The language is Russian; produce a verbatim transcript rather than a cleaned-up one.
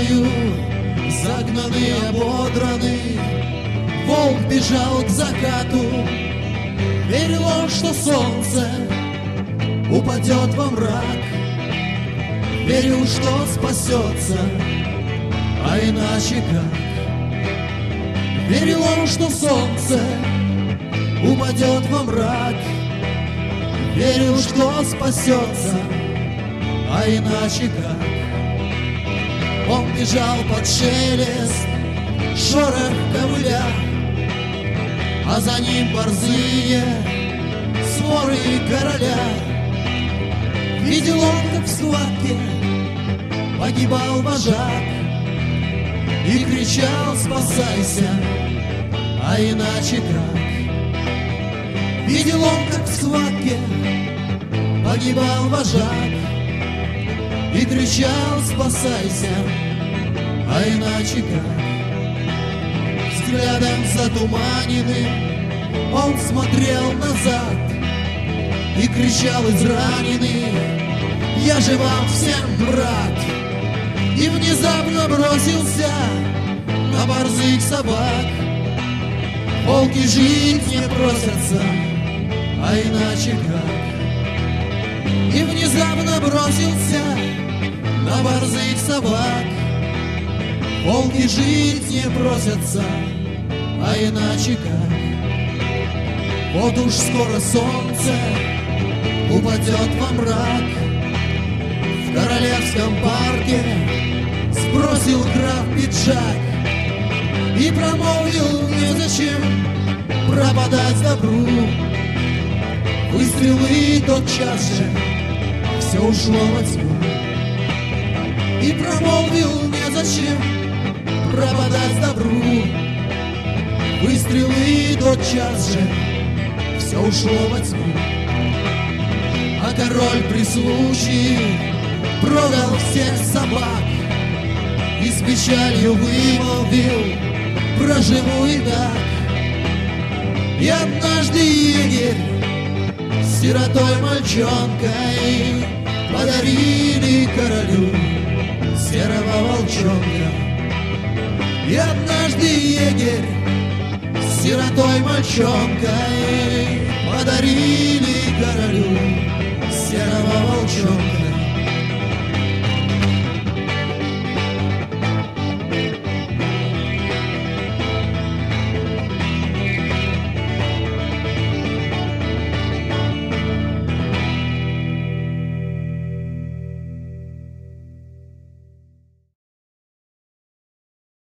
стеною, загнанный, ободранный, волк бежал к закату. Верил он, что солнце упадет во мрак, верил, что спасется, а иначе как. Верил он, что солнце упадет во мрак, верил, что спасется, а иначе как. Он бежал под шелест, шорох ковыля, а за ним борзые своры короля. Видел он, как в схватке погибал вожак, и кричал: спасайся, а иначе как. Видел он, как в схватке погибал вожак, и кричал: спасайся, а иначе как. Взглядом затуманенным он смотрел назад и кричал израненный: я же вам всем брат. И внезапно бросился на борзых собак. Волки жить не просятся, а иначе как. И внезапно бросился на борзых собак. Волки жить не просятся, а иначе как. Вот уж скоро солнце упадет во мрак. В королевском парке сбросил граф пиджак и промолвил: незачем пропадать добру. Выстрелы тотчас же все ушло во тьму. И промолвил: незачем пропадать добру. Выстрелы тотчас же все ушло во тьму. А король при случае продал всех собак и с печалью вымолвил: проживу и так. И однажды егерь с сиротой мальчонкой подарили королю серого волчонка. И однажды егерь с сиротой мальчонкой подарили королю серого волчонка.